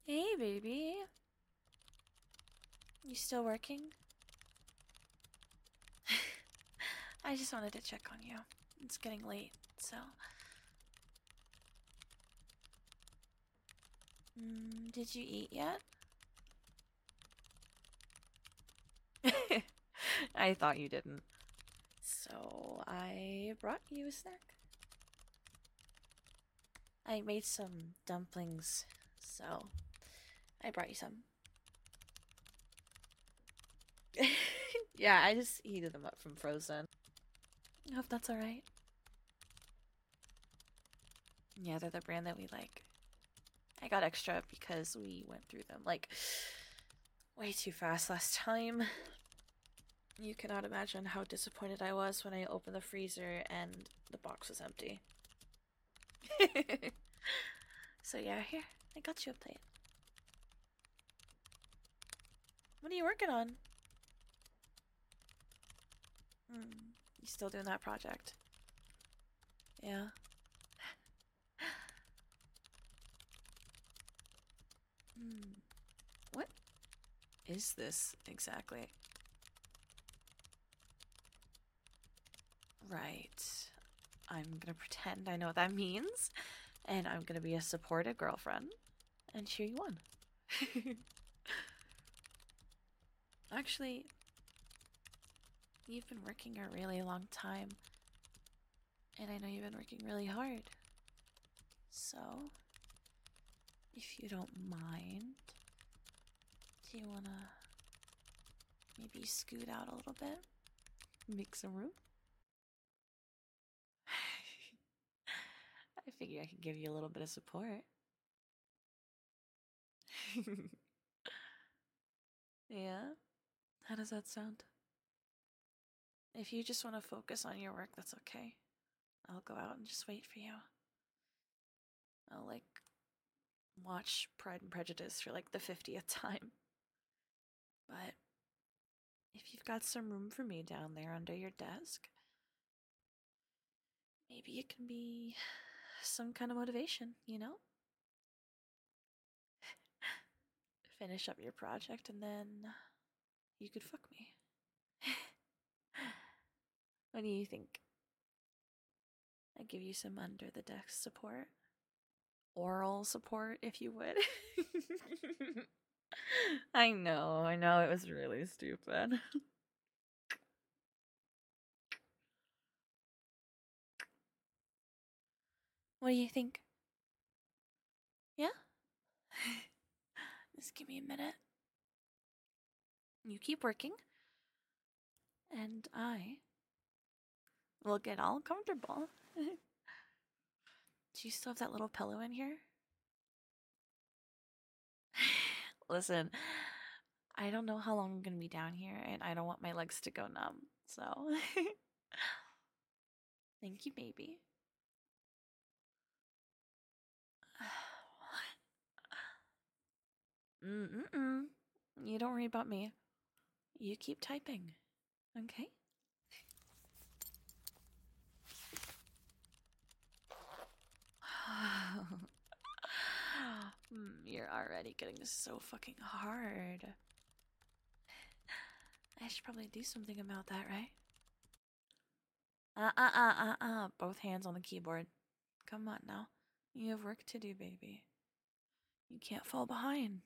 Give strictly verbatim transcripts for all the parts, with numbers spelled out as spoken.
Hey, baby. You still working? I just wanted to check on you. It's getting late, so. Mm, did you eat yet? I thought you didn't. So, I brought you a snack. I made some dumplings, so I brought you some. Yeah, I just heated them up from frozen. I hope that's alright. Yeah, they're the brand that we like. I got extra because we went through them like way too fast last time. You cannot imagine how disappointed I was when I opened the freezer and the box was empty. So yeah, here, I got you a plate. What are you working on? Hmm, you still doing that project? Yeah. Hmm. What is this exactly? Right. I'm gonna pretend I know what that means, and I'm gonna be a supportive girlfriend and cheer you on. Actually, you've been working a really long time, and I know you've been working really hard. So, if you don't mind, do you wanna maybe scoot out a little bit? Make some room? I figure I could give you a little bit of support. Yeah? How does that sound? If you just want to focus on your work, that's okay. I'll go out and just wait for you. I'll, like, watch Pride and Prejudice for, like, the fiftieth time. But if you've got some room for me down there under your desk, maybe it can be some kind of motivation, you know? Finish up your project and then you could fuck me. What do you think? I give you some under the desk support? Oral support, if you would. I know, I know, it was really stupid. What do you think? Yeah? Just give me a minute. You keep working, and I will get all comfortable. Do you still have that little pillow in here? Listen, I don't know how long I'm gonna be down here, and I don't want my legs to go numb, so. Thank you, baby. Mm-mm-mm. You don't worry about me. You keep typing, okay? Mm, you're already getting so fucking hard. I should probably do something about that, right? Uh uh uh uh uh. Both hands on the keyboard. Come on now. You have work to do, baby. You can't fall behind.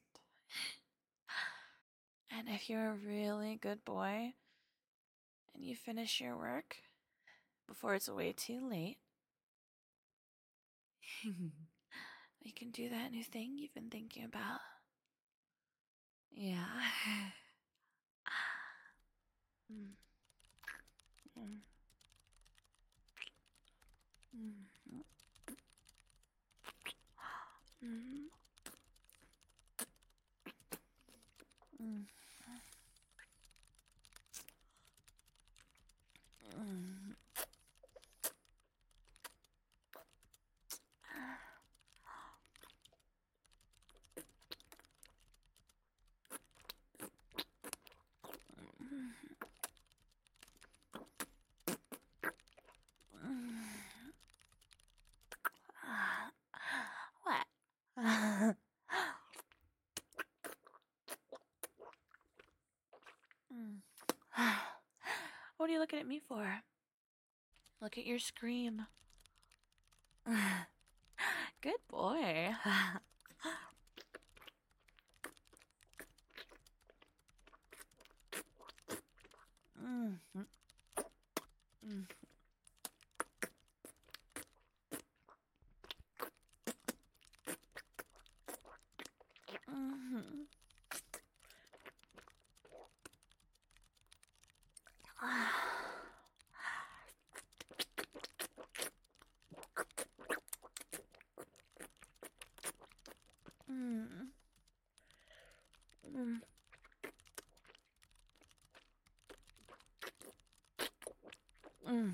And if you're a really good boy and you finish your work before it's way too late, we can do that new thing you've been thinking about. Yeah. mm. Mm. Mm. Mm. Mm. Mm. What? at me for? Look at your screen. Good boy. mm. Mm. Mm-hmm. Mm. Mm. Mm.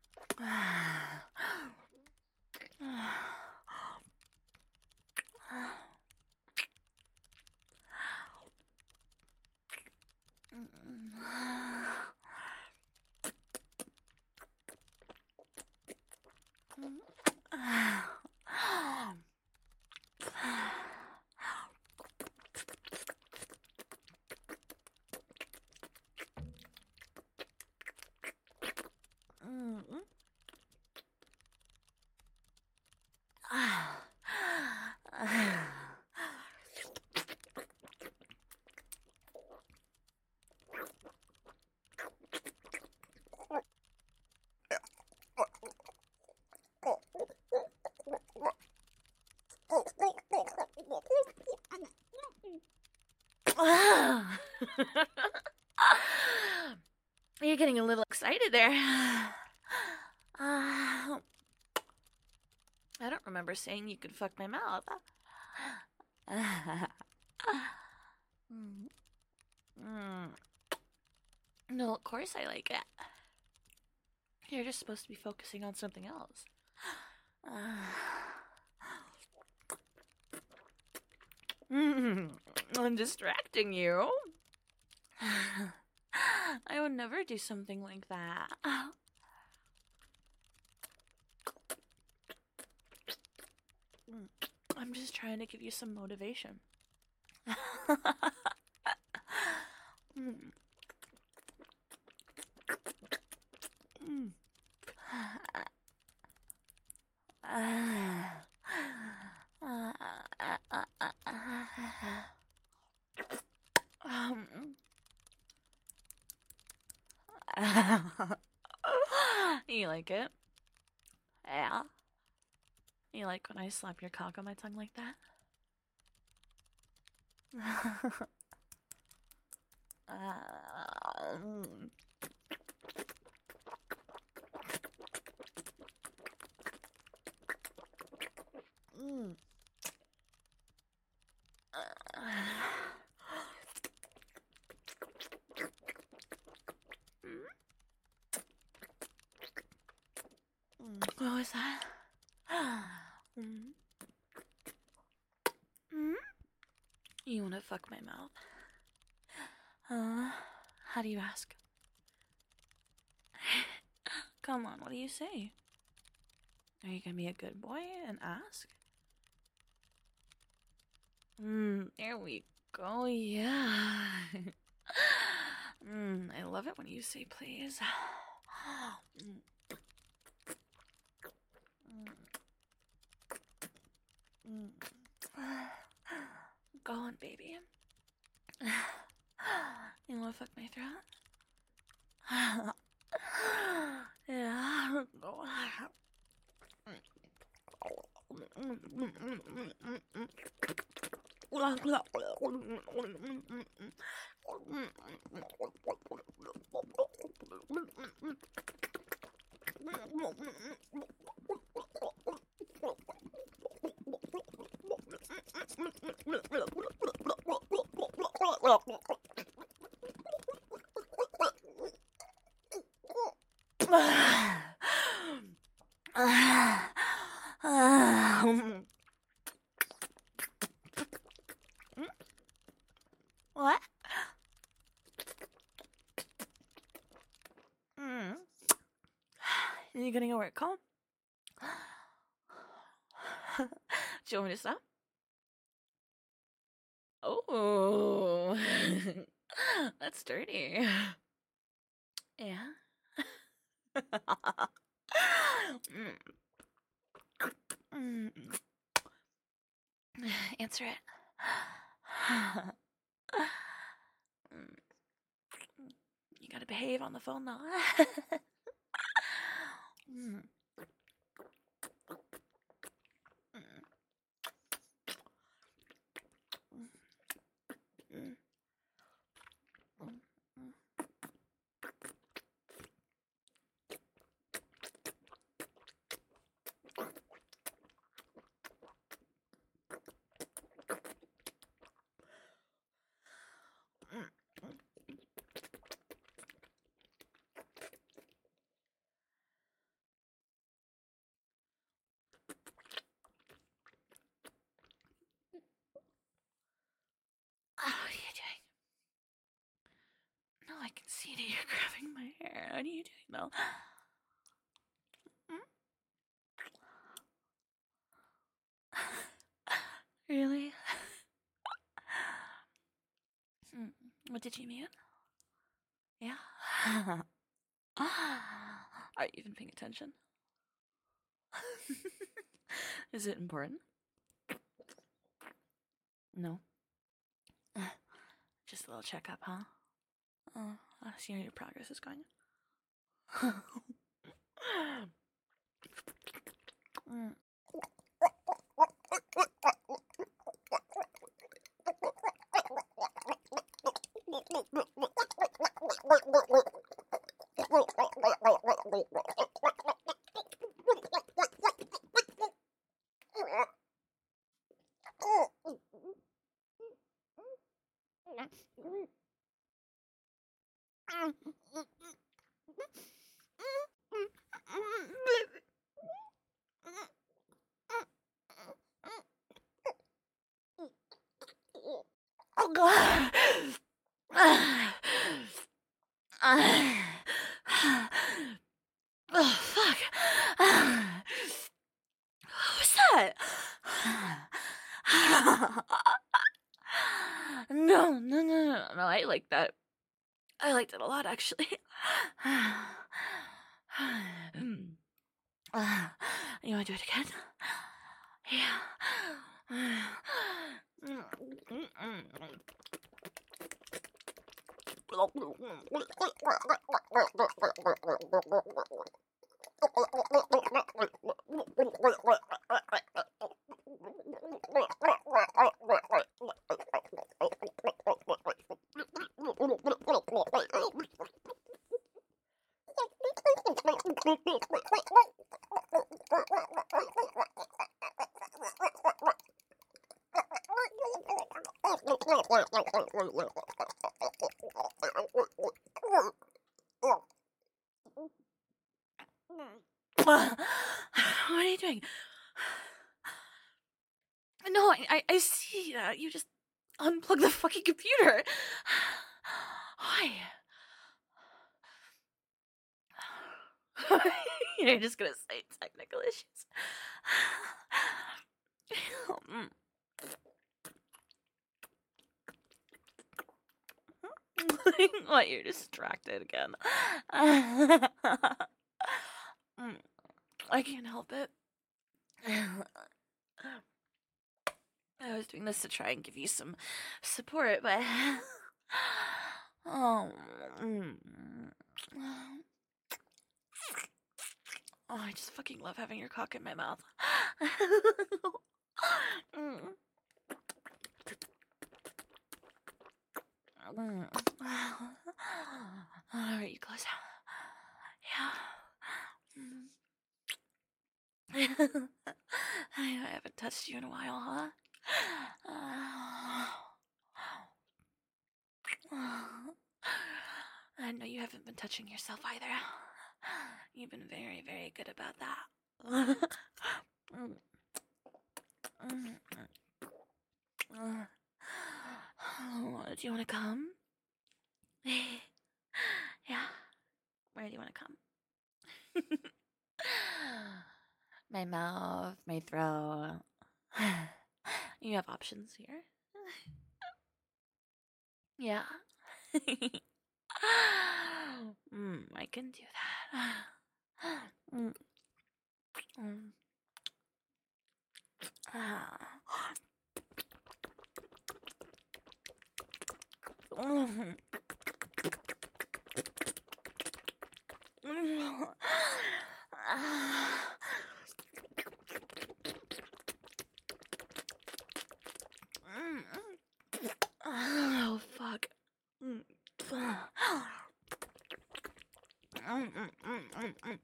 You're getting a little excited there. Uh, I don't remember saying you could fuck my mouth. mm. No, of course I like it. You're just supposed to be focusing on something else. mm. I'm distracting you. I would never do something like that. I'm just trying to give you some motivation. mm. Mm. um. You like it? Yeah. You like when I slap your cock on my tongue like that? um. Mm. What was that? mm. Mm? You wanna fuck my mouth? Uh, how do you ask? Come on, what do you say? Are you gonna be a good boy and ask? Mm, there we go, yeah. mm, I love it when you say please. mm. Mm. Go on, baby. You wanna fuck my throat? yeah. Go. What? Mm. Are you getting a work call? Do you want me to stop? Oh, that's dirty. Yeah. Mm. Answer it. You gotta behave on the phone now. Mm. Mm. What are you doing? No, I can see that you're grabbing my hair. What are you doing, Mel? Really? Hmm. What did you mute? Yeah. Are you even paying attention? Is it important? No. Just a little checkup, huh? Oh, I see how your progress is going. Mm. Oh god. Oh fuck. What was that? No, no, no, no, no. I like that. I liked it a lot, actually. You want to do it again? Yeah. What are you doing? No, I, I, I see that. You just unplug the fucking computer. Why? You're just gonna say technical issues. What, you're distracted again. I can't help it. I was doing this to try and give you some support, but oh, oh, I just fucking love having your cock in my mouth. Alright, you close out. Yeah. I haven't touched you in a while, huh? I know you haven't been touching yourself either. You've been very, very good about that. Do you want to come? Yeah. Where do you want to come? My mouth, my throat. You have options here. Yeah. mm, I can do that. Mm. Mm. Ah. Mm. Mm. Ah. Mm. Oh, fuck. Mm. Mm, mm, mm, mm, mm.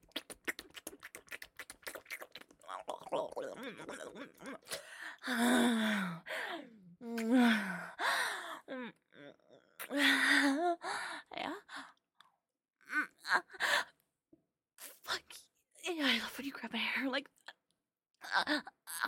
Yeah. Fuck. Yeah, I love when you grab my hair like that.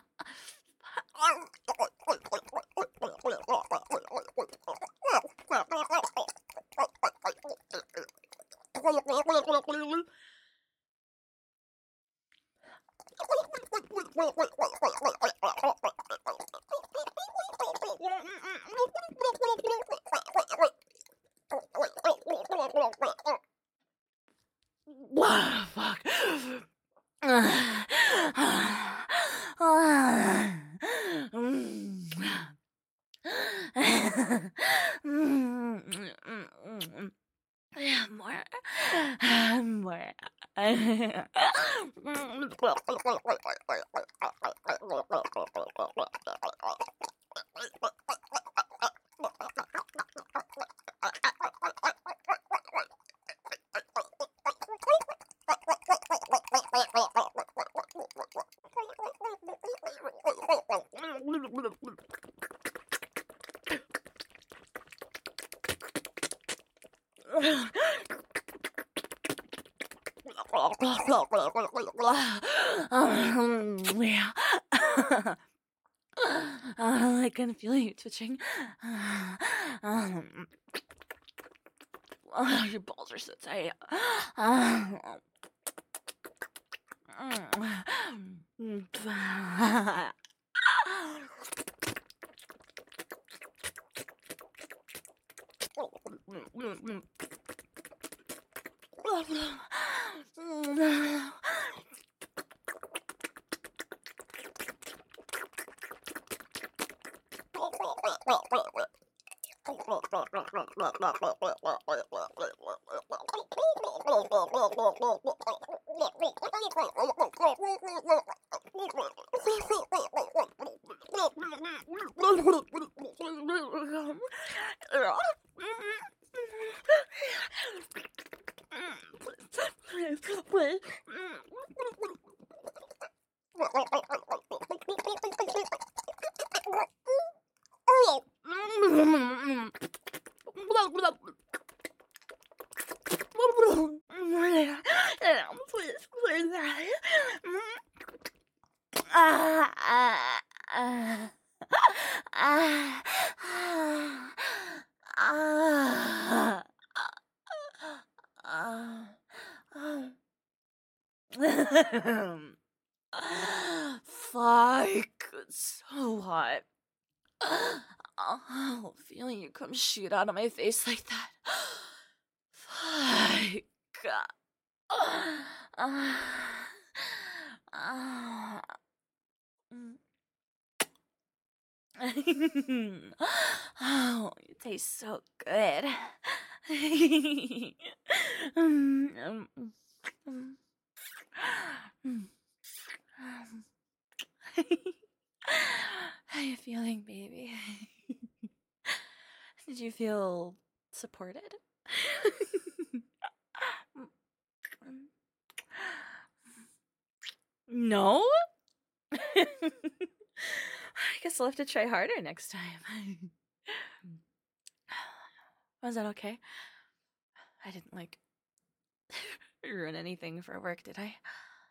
What? Fuck. Yeah, more. More. Yeah. I can feel you twitching. Um, oh, your balls are so tight. Please, please. Ah, ah, ah, ah, ah, ah, ah. Fuck, it's so hot. Oh, feeling you come shoot out of my face like that. Fuck. Ah, ah, mm. Oh, you taste so good. Mm, um, mm, mm. How you feeling, baby? Did you feel supported? No? I guess I'll have to try harder next time. Was that okay? I didn't, like, ruin anything for work, did I?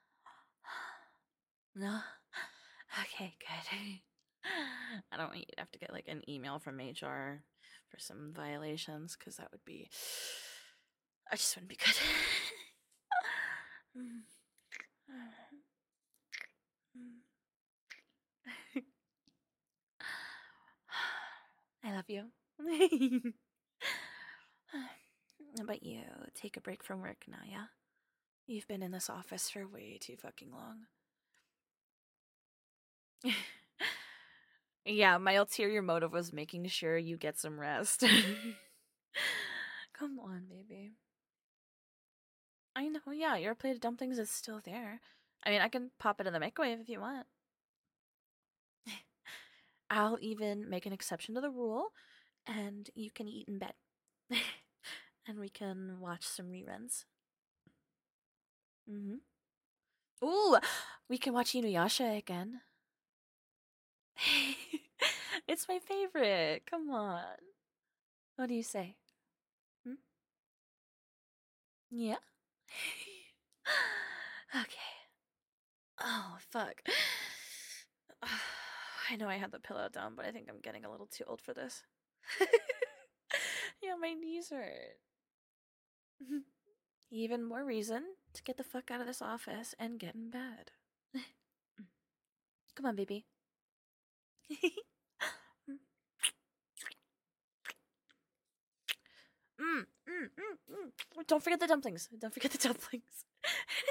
No? Okay, good. I don't want you to have to get, like, an email from H R for some violations, because that would be... I just wouldn't be good. I love you. How about you take a break from work now, yeah? You've been in this office for way too fucking long. Yeah, my ulterior motive was making sure you get some rest. Come on, baby. I know, yeah, your plate of dumplings is still there. I mean, I can pop it in the microwave if you want. I'll even make an exception to the rule, and you can eat in bed. And we can watch some reruns. Mm-hmm. Ooh, we can watch Inuyasha again. It's my favorite. Come on. What do you say? Hmm? Yeah. Okay. Oh, fuck. I know I had the pillow down, but I think I'm getting a little too old for this. Yeah, my knees hurt. Even more reason to get the fuck out of this office and get in bed. Come on, baby. Mm, mm, mm, mm. Don't forget the dumplings. Don't forget the dumplings.